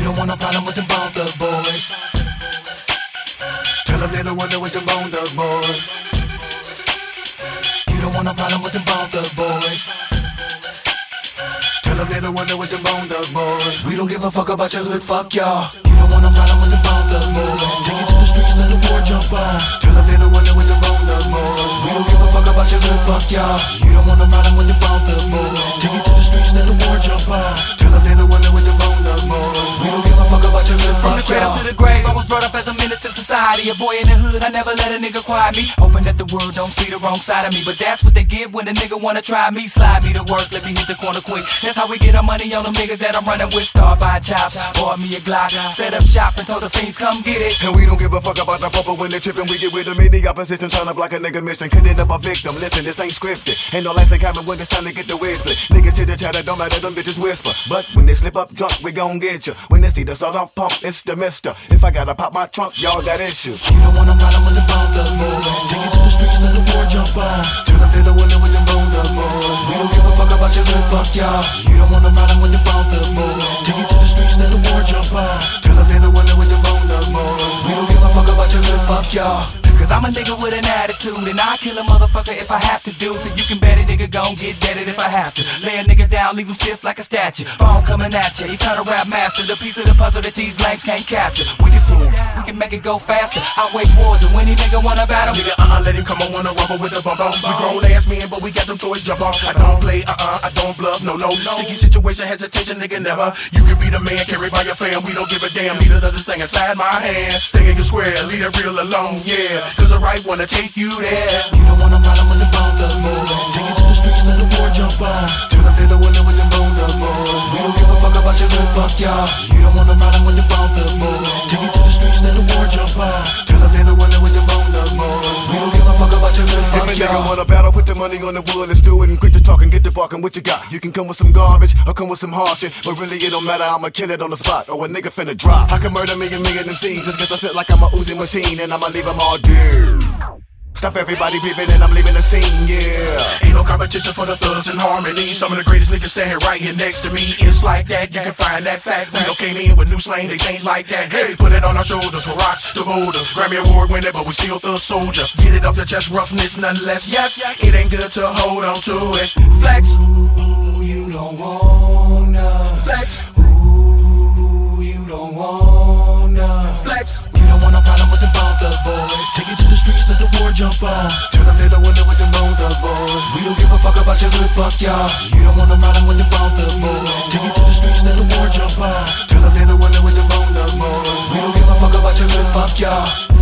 don't want no problem with them Bone Thug boys. Tell them they don't want it with them Bone Thug boys. You don't want no problem with them Bone Thug boys. Tell them they don't want it with them Bone Thug boys. We don't give a fuck about your hood, fuck y'all. You don't want no problem with them Bone Thug boys. Take it to the streets, let the war jump on. Tell them they don't want it with them Bone Thug boys. We don't give a fuck about your hood, fuck y'all. You don't want no problem with them Bone Thug boys. Take it to the streets, let the war jump on. Tell them they don't want it with them Bone Thug boys. We don't give a fuck about your hood, From the fuck cradle y'all. to the grave, I was brought up as a menace to society. A boy in the hood, I never let a nigga quiet me. Hoping that the world don't see the wrong side of me. But that's what they give when a nigga wanna try me. Slide me to work, let me hit the corner quick. That's how we get our money on them niggas that I'm running with. Start buying chops, bought me a Glock. Set up shop and told the fiends come get it. And we don't give a fuck about the papa when they trippin'. We get with them in the opposition, trying to block a nigga mission. Couldn't up a victim. Listen, this ain't scripted. Ain't no lights that coming when it's time to get the wig split. Niggas hit the chatter, don't matter, them bitches whisper. But when they slip up drunk, we gon' get you. When they see the sawed off pump, it's the mister. If I gotta pop my trunk, y'all got issues. You don't want no problem with the Bone Thug boys. Take it to the streets, let the war jump on. Tell them they don't want it with them Bone Thug boys. We don't give a fuck about your hood, fuck y'all. You don't want no problem with the Bone Thug boys. Take it to the streets, let the war jump on. Tell them they don't want it with them Bone Thug boys. We don't give a fuck about your hood, fuck y'all. Cause I'm a nigga with an attitude, and I'll kill a motherfucker if I have to do. So you can bet a nigga gon' get deaded if I have to. Lay a nigga down, leave him stiff like a statue. Bone coming at ya, eternal rap master. The piece of the puzzle that these lames can't capture. We can slow it down, we can make it go faster. I wage war to any nigga wanna battle. Nigga, let him come on, wanna rumble with the bump on. We grown ass men, but we got them toys jump on. I don't play, I don't bluff, no. Sticky situation, hesitation, nigga, never. You can be the man, carried by your fam. We don't give a damn, neither does this thing inside my hand. Stay in your square, leave it real alone, yeah. Cause the right wanna take you there. You don't want no problem with the Bone Thug boys. Take it to the streets, let the war jump on. Tell them they don't want it with them Bone Thug boys. We don't give a fuck about your hood, fuck y'all. You don't want no problem with the Bone Thug boys. Take it to the streets, let the war jump on. Tell them they don't want it with them Bone Thug boys. We don't give a fuck about your hood, If fuck a nigga y'all. wanna battle, put the money on the wood, let's do it. And quit the talking, get the barking, what you got? You can come with some garbage, or come with some hard shit. But really it don't matter, I'ma kill it on the spot. Or a nigga finna drop. I can murder me and MCs just cause I spit like I'm a Uzi machine. And I'ma leave them all dead. Stop everybody beeping and I'm leaving the scene, yeah. Ain't no competition for the thugs in harmony. Some of the greatest niggas stand right here next to me. It's like that, you can find that fact. We all came in with new slang, they changed like that. Hey, put it on our shoulders for rocks to boulders. Grammy award winner, but we still thug soldier. Get it off your chest, roughness nonetheless. Yes, it ain't good to hold on to it. Flex, Ooh, you don't wanna. flex, Ooh, you don't wanna. flex. You don't want no problem with the Bone Thug boys. Take it to the streets, let the war jump on. Tell them they don't want it with them Bone Thug boys. We don't give a fuck about your hood, fuck y'all. You don't want no problem with the Bone Thug boys. Take it to the streets, let the war jump on. Tell them they don't want it with them Bone Thug boys. We don't give a fuck about your hood, fuck y'all.